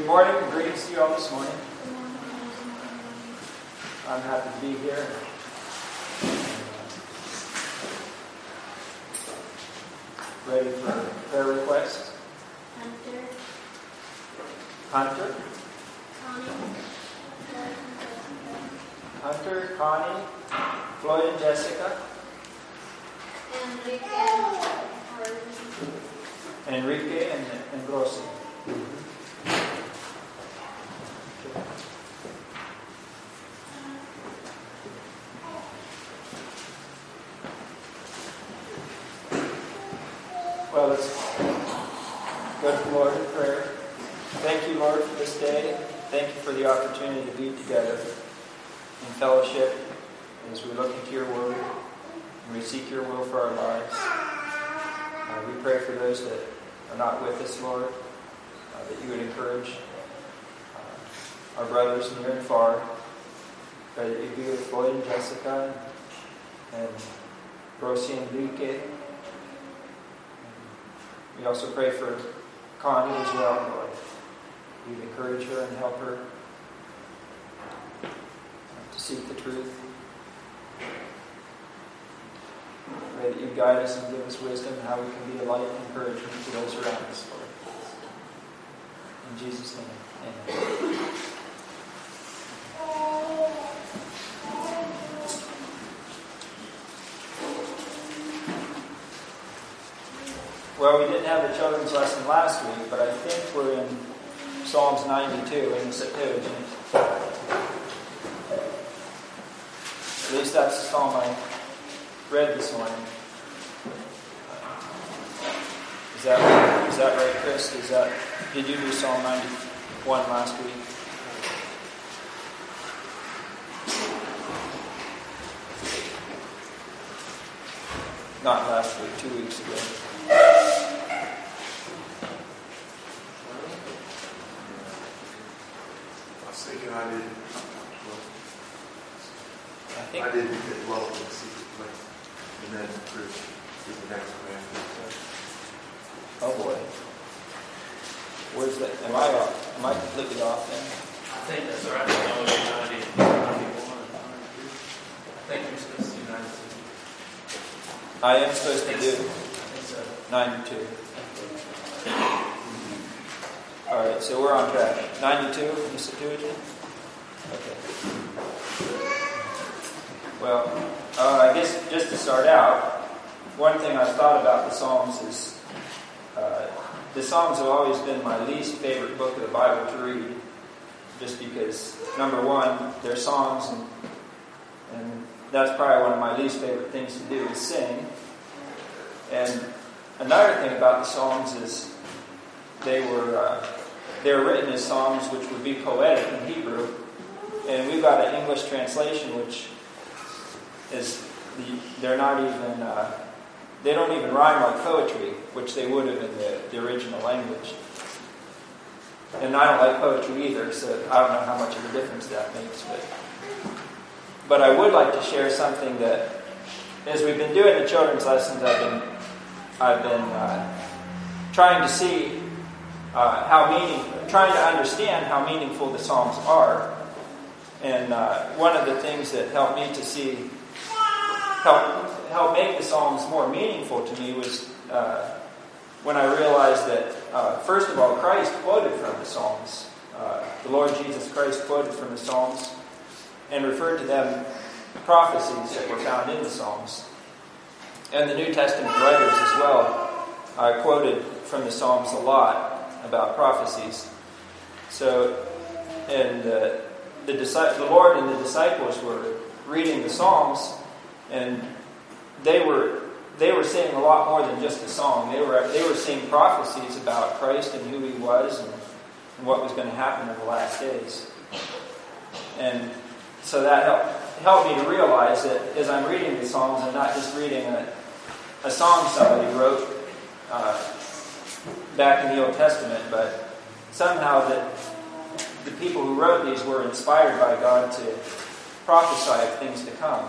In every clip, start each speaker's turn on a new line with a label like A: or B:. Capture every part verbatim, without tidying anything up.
A: Good morning and greetings to you all this morning. I'm happy to be here. Ready for prayer requests?
B: Hunter.
A: Hunter?
B: Connie.
A: Hunter, Connie, Floyd and Jessica.
B: Enrique and
A: Enrique and, and Grossi. Well, let's go to the Lord in prayer. Thank you, Lord, for this day. Thank you for the opportunity to be together in fellowship as we look into your word and we seek your will for our lives. Uh, we pray for those that are not with us, Lord, uh, that you would encourage uh, our brothers near and far. Pray that you be with Floyd and Jessica and Rosie and Enrique. We also pray for Connie as well, Lord. You'd encourage her and help her to seek the truth. Pray that you guide us and give us wisdom how we can be a light and encouragement to those around us, Lord. In Jesus' name, amen. Well, we didn't have the children's lesson last week, but I think we're in Psalms ninety-two in the Septuagint. At least that's the psalm I read this morning. Is that is that right, Chris? Is that did you do Psalm ninety-one last week? Not last week, two weeks ago.
C: I did.
A: I think
C: I did get well in the secret place, and then through, through the next command.
A: Oh boy, where's that? Am I off? Am I completely off then?
D: I think that's right. No, it's ninety, ninety-one. I think you're supposed to do ninety-two.
A: I am supposed to do
D: I think so.
A: ninety-two. All right, so we're on track. ninety-two in the Septuagint. Okay. Well, uh, I guess just to start out, one thing I've thought about the Psalms is uh, the Psalms have always been my least favorite book of the Bible to read, just because, number one, they're songs, and, and that's probably one of my least favorite things to do is sing. And another thing about the Psalms is they were uh, they were written as psalms which would be poetic in Hebrew. And we've got an English translation which is, they're not even, uh, they don't even rhyme like poetry, which they would have in the, the original language. And I don't like poetry either, so I don't know how much of a difference that makes. But, but I would like to share something that, as we've been doing the children's lessons, I've been, I've been uh, trying to see uh, how meaning, trying to understand how meaningful the Psalms are. And uh, one of the things that helped me to see, help, help make the Psalms more meaningful to me was uh, when I realized that, uh, first of all, Christ quoted from the Psalms. Uh, the Lord Jesus Christ quoted from the Psalms and referred to them prophecies that were found in the Psalms. And the New Testament writers as well uh, quoted from the Psalms a lot about prophecies. So, and uh, The, the Lord and the disciples were reading the Psalms, and they were they were saying a lot more than just a song. They were they were saying prophecies about Christ and who He was and, and what was going to happen in the last days. And so that helped helped me to realize that as I'm reading the Psalms, I'm not just reading a, a song somebody wrote uh, back in the Old Testament, but somehow that the people who wrote these were inspired by God to prophesy of things to come.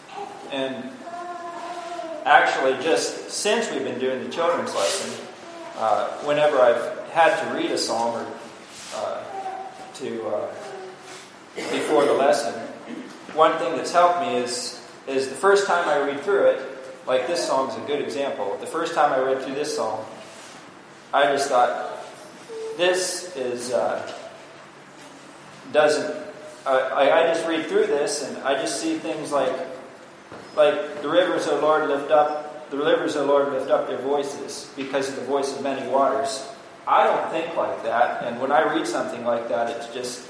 A: And actually, just since we've been doing the children's lesson, uh, whenever I've had to read a psalm or uh, to uh, before the lesson, one thing that's helped me is is the first time I read through it, like this psalm is a good example. The first time I read through this psalm, I just thought, this is uh, doesn't. I, I just read through this and I just see things like like the rivers, O Lord, lift up the rivers, O Lord, lift up their voices because of the voice of many waters. I don't think like that, and when I read something like that, it's just.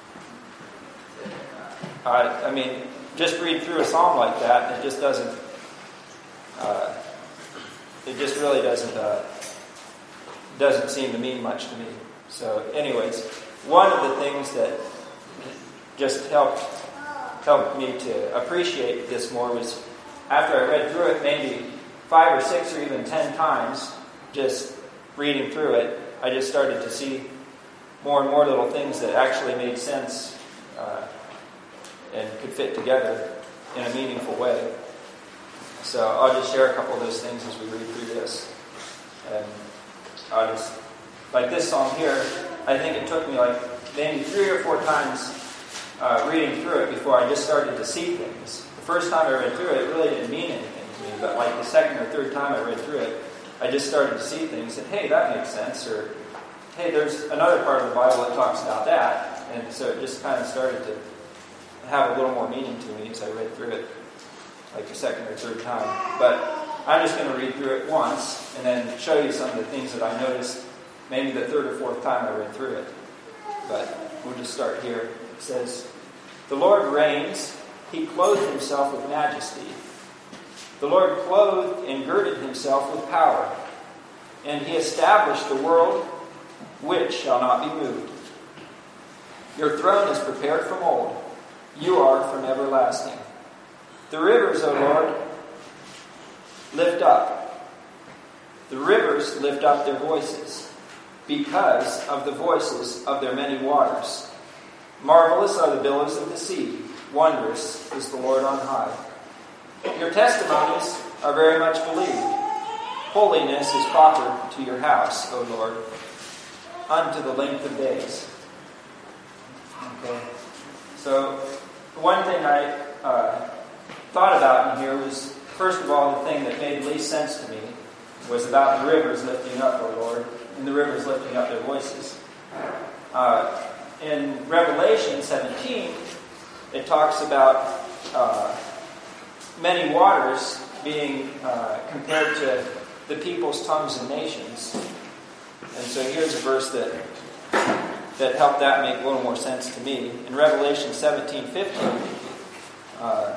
A: Uh, I mean, just read through a psalm like that, and it just doesn't. Uh, it just really doesn't. Uh, doesn't seem to mean much to me. So, anyways, one of the things that just helped helped me to appreciate this more was after I read through it, maybe five or six or even ten times, just reading through it, I just started to see more and more little things that actually made sense. Uh, and could fit together in a meaningful way. So I'll just share a couple of those things as we read through this. And I'll just, like this psalm here, I think it took me like maybe three or four times uh, reading through it before I just started to see things. The first time I read through it, it really didn't mean anything to me, but like the second or third time I read through it, I just started to see things and, hey, that makes sense, or hey, there's another part of the Bible that talks about that. And so it just kind of started to have a little more meaning to me as I read through it, like the second or third time. But I'm just going to read through it once and then show you some of the things that I noticed maybe the third or fourth time I read through it. But we'll just start here. It says, "The Lord reigns. He clothed himself with majesty. The Lord clothed and girded himself with power. And he established the world which shall not be moved. Your throne is prepared from old. You are from everlasting. The rivers, O Lord, lift up. The rivers lift up their voices because of the voices of their many waters. Marvelous are the billows of the sea. Wondrous is the Lord on high. Your testimonies are very much believed. Holiness is proper to your house, O Lord, unto the length of days." Okay. So, one thing I uh, thought about in here was, first of all, the thing that made the least sense to me was about the rivers lifting up, O Lord, and the rivers lifting up their voices. Uh, in Revelation seventeen, it talks about uh, many waters being uh, compared to the people's tongues and nations. And so here's a verse that that helped that make a little more sense to me. In Revelation seventeen fifteen, uh,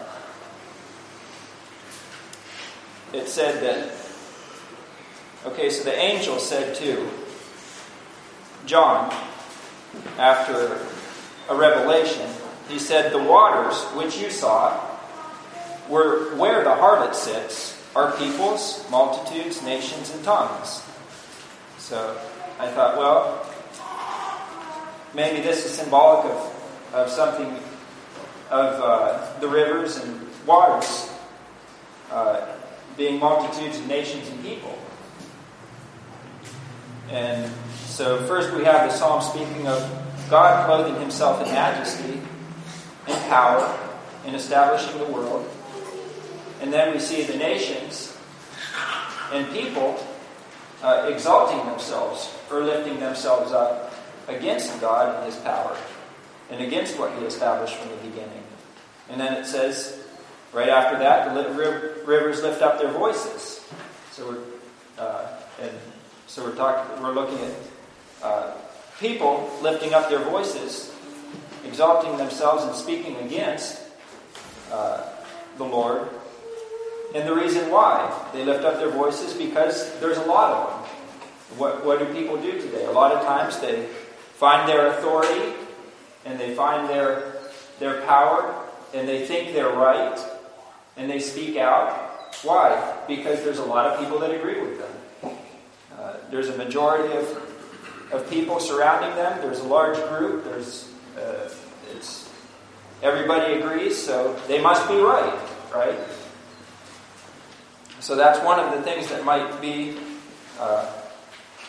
A: it said that, okay, so the angel said to John, after a revelation, he said, "The waters which you saw were where the harlot sits are peoples, multitudes, nations, and tongues." So I thought, well, maybe this is symbolic of, of something, of uh, the rivers and waters uh, being multitudes of nations and people. And so first we have the psalm speaking of God clothing himself in majesty and power in establishing the world. And then we see the nations and people uh, exalting themselves or lifting themselves up against God and his power and against what he established from the beginning. And then it says, right after that, the rivers lift up their voices. So we're uh, and so we're talking. We're looking at uh, people lifting up their voices, exalting themselves and speaking against uh, the Lord. And the reason why they lift up their voices, because there's a lot of them. What, what do people do today? A lot of times they find their authority and they find their their power and they think they're right and they speak out. Why? Because there's a lot of people that agree with them. Uh, there's a majority of of people surrounding them. There's a large group. There's uh, it's everybody agrees, so they must be right, right? So that's one of the things that might be uh,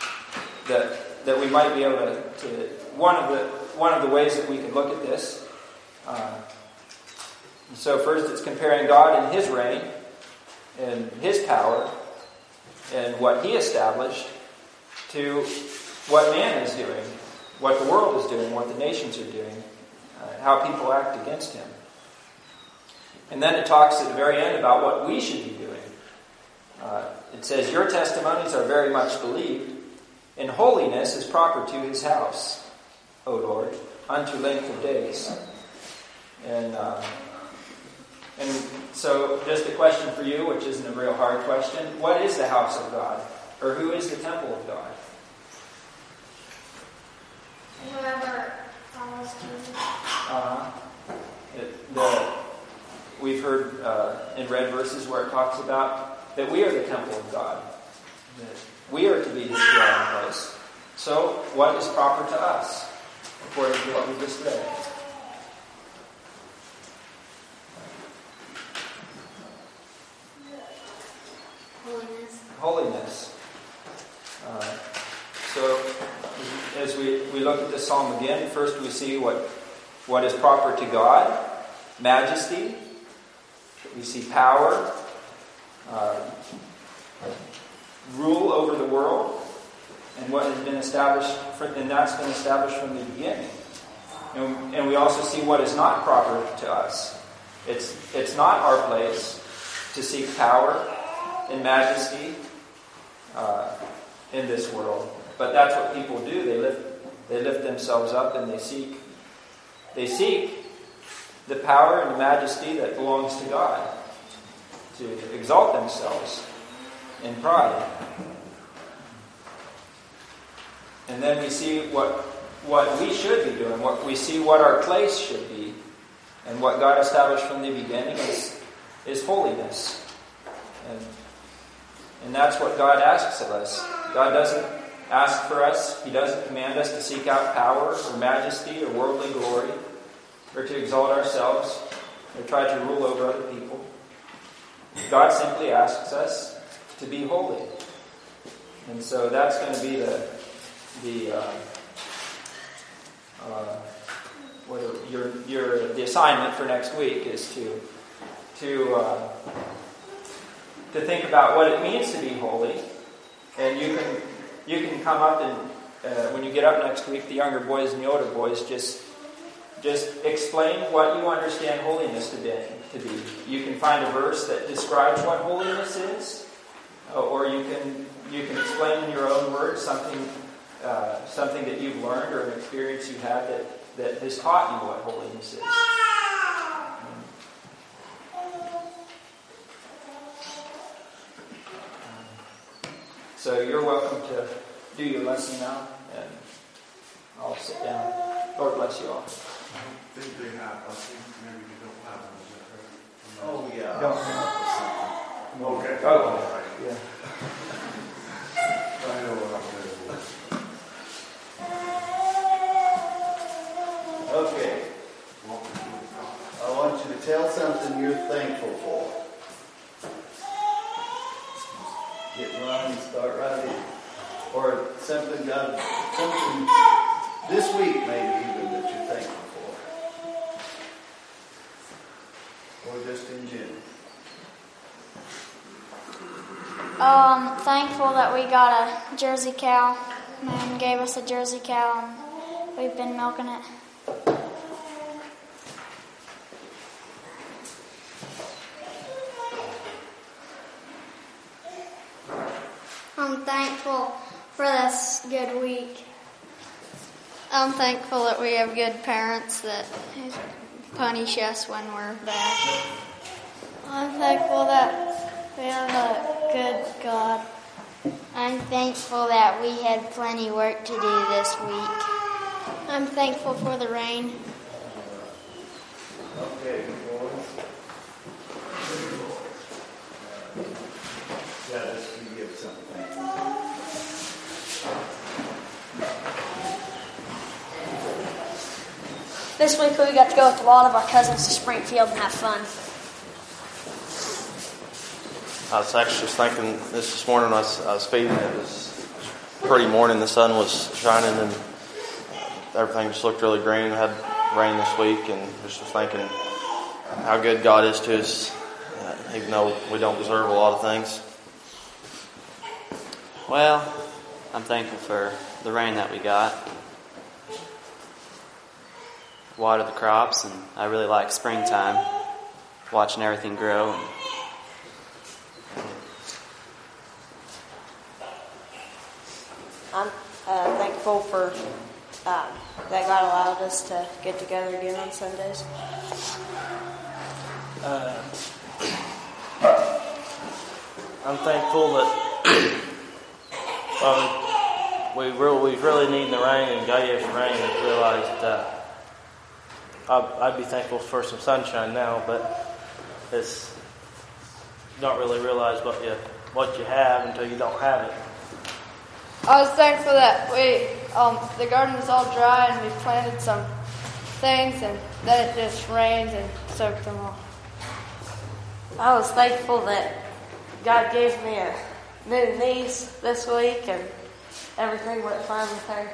A: that that we might be able to, to one of the one of the ways that we can look at this. Uh, so first, it's comparing God and His reign and His power and what He established to what man is doing, what the world is doing, what the nations are doing, uh, how people act against Him. And then it talks at the very end about what we should be doing. Uh, it says, "Your testimonies are very much believed, and holiness is proper to His house, O Lord, unto length of days." And uh, and so, just a question for you, which isn't a real hard question: what is the house of God, or who is the temple of God?
B: Whoever follows Jesus.
A: Uh, it, the, we've heard uh, in read verses where it talks about that we are the temple of God. That we are to be His dwelling place. So, what is proper to us, according to what we just read?
B: Holiness.
A: Holiness. Uh, so, as we, we look at this psalm again, first we see what what is proper to God: majesty. We see power, uh, rule over the world, and what has been established, for, and that's been established from the beginning. And, and we also see what is not proper to us. It's it's not our place to seek power and majesty uh, in this world, but that's what people do. They lift they lift themselves up and they seek they seek the power and the majesty that belongs to God, to exalt themselves in pride. And then we see what what we should be doing, what we see what our place should be, and what God established from the beginning is is holiness. And and that's what God asks of us. God doesn't ask for us, He doesn't command us to seek out power or majesty or worldly glory, or to exalt ourselves, or try to rule over other people. God simply asks us to be holy. And so that's going to be the the uh, uh, what are, your your the assignment for next week is to to uh, to think about what it means to be holy. And you can you can come up and uh, when you get up next week, the younger boys and the older boys just just explain what you understand holiness to be. To be. You can find a verse that describes what holiness is, or you can you can explain in your own words something uh, something that you've learned or an experience you've had that, that has taught you what holiness is. So you're welcome to do your lesson now, and I'll sit down. Lord bless you all.
C: I think they have, I think maybe you don't have them, is that right?
E: Oh, yeah.
A: Don't.
C: Okay.
A: Oh, yeah.
C: I know what I'm doing.
E: Okay. I want you to tell something you're thankful for. Get running, start writing. Or something God, something this week maybe even that you're thankful for. Or just in general.
B: Oh, I'm thankful that we got a Jersey cow. Man gave us a Jersey cow, and we've been milking it. I'm thankful for this good week. I'm thankful that we have good parents that punish us when we're bad. I'm thankful that we have a good God. I'm thankful that we had plenty work to do this week. I'm thankful for the rain.
E: Okay, boys. Yeah, let's give something.
F: This week we got to go with a lot of our cousins to Springfield and have fun.
G: I was actually just thinking this this morning. I was, I was feeding. It was pretty morning. The sun was shining and everything just looked really green. We had rain this week, and just was thinking how good God is to us, uh, even though we don't deserve a lot of things.
H: Well, I'm thankful for the rain that we got. Water the crops, and I really like springtime, watching everything grow. And
I: I'm uh, thankful for um, that God allowed us to get together again on Sundays.
J: Uh, I'm thankful that um, we really, we really need the rain, and God gave us the rain and realized uh, I'd, I'd be thankful for some sunshine now, but it's you don't really realize what you what you have until you don't have it.
K: I was thankful that we, um, the garden was all dry and we planted some things, and then it just rained and soaked them all.
F: I was thankful that God gave me a new niece this week and everything went fine with her.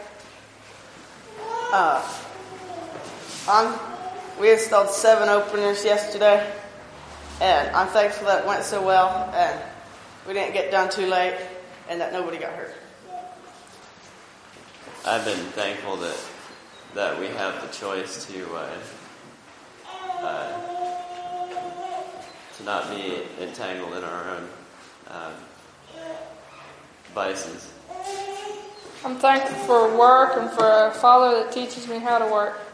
L: Uh, I'm, we installed seven openers yesterday, and I'm thankful that it went so well and we didn't get done too late and that nobody got hurt.
H: I've been thankful that that we have the choice to uh, uh, to not be entangled in our own uh, vices.
K: I'm thankful for work and for a father that teaches me how to work.